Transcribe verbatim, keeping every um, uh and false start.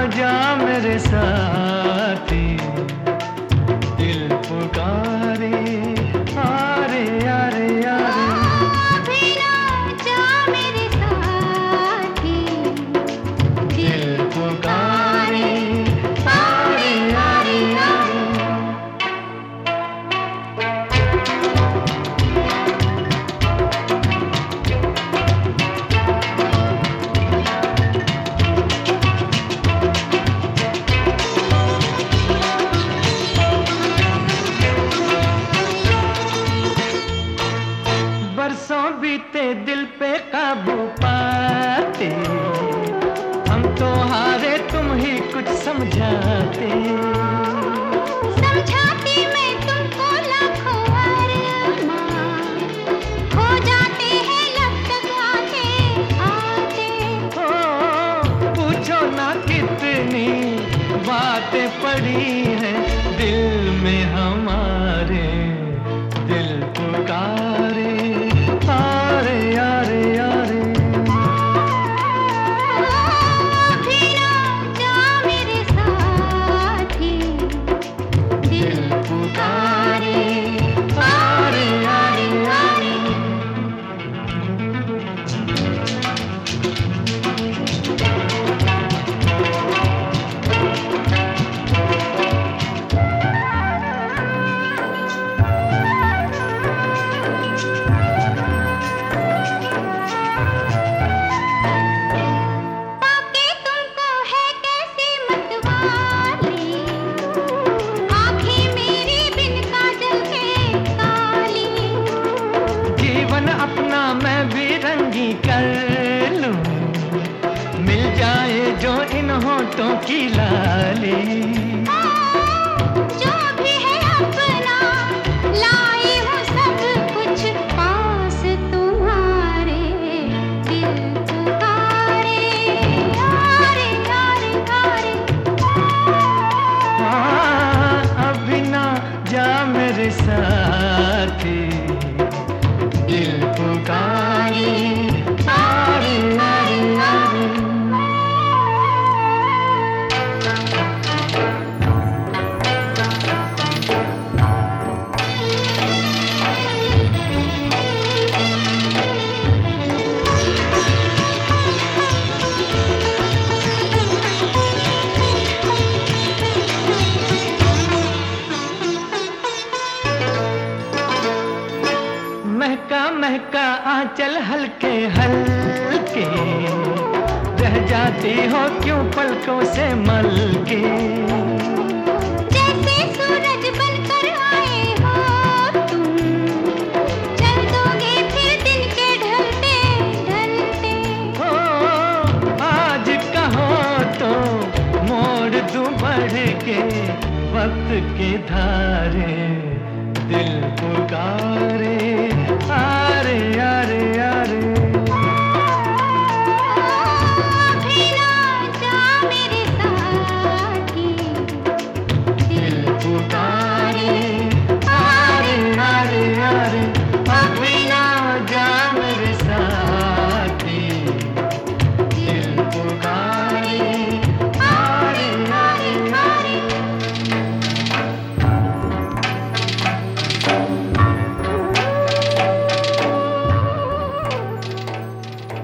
जा मेरे साथी, दिल पुकारे आरे आरे आरे। अभी ना जा मेरे साथी, दिल पुकारे आरे आरे आरे। बरसों बीते दिल पे काबू पाते, हम तो हारे तुम ही कुछ समझाते। समझाती मैं तुमको लाखों अरमान, खो जाते हैं लब तक आते आते। ओ, पूछो ना कितनी बातें पड़ी हैं दिल में हमारे, दिल पुकारे आरे आरे आरे। अभी ना जा मेरे साथी, दिल पुकारे आरे आरे आरे। पाके तुमको है कैसी मतवाली, आँखें मेरी बिन काजल के काली। जीवन अपना मैं भी रंगी कर लूं, मिल जाए जो इन होठों की लाली। जो भी है अपना लाई हूँ सब कुछ पास तुम्हारे, दिल पुकारे आरे आरे आरे। हाँ, अभी ना जा मेरे साथी, दिल पुकारे आरे आरे आरे। महका महका आंचल हल्के हल्के, रह जाती हो क्यों पलकों से मलके। जैसे सूरज बनकर आए हो तुम, चल दोगे फिर दिन के ढलते ढलते। हो आज कहो तो मोड़ दूं बढ़ के वक्त के धारे, दिल पुकारे आरे आरे आरे।